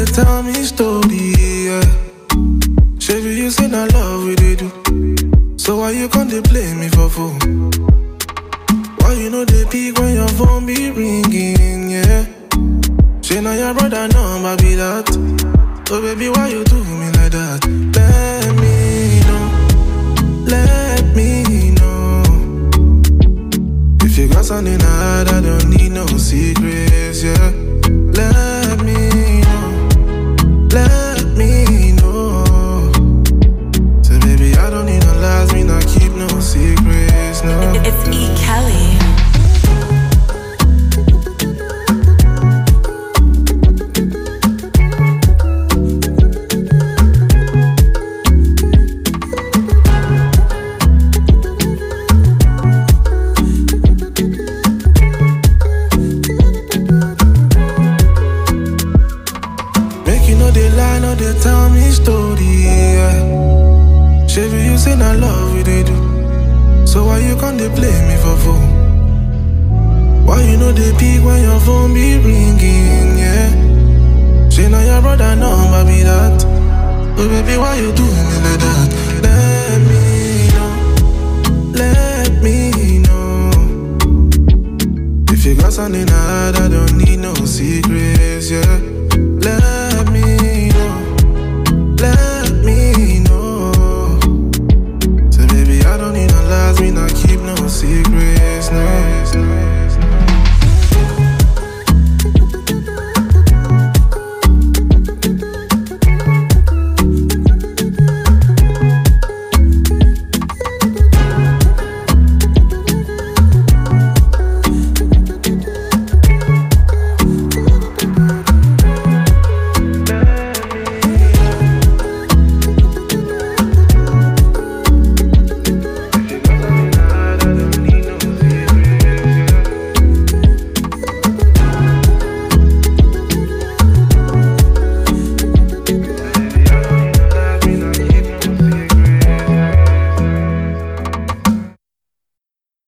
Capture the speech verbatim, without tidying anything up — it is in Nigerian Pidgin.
they tell me story, yeah. Shabby, you say na love we they do. So why you can't they play me for fool? Why you know they peak when your phone be ringing, yeah? Say now your brother number be that. So baby, why you do me like that? Let me know, let me know. If you got something to hide, I don't need no secrets, yeah. Let me know, let me know. So baby, I don't need no lies, me not keep no secrets, no. It's E. Kelly. They tell me story, yeah. Shabby, you say na love we they do. So why you can't they play me for fool? Why you know they peak when your phone be ringing, yeah? Say now your brother number be that. Oh baby, why you do me like that? Let me know, let me know. If you got something to hide, I don't need no secrets, yeah.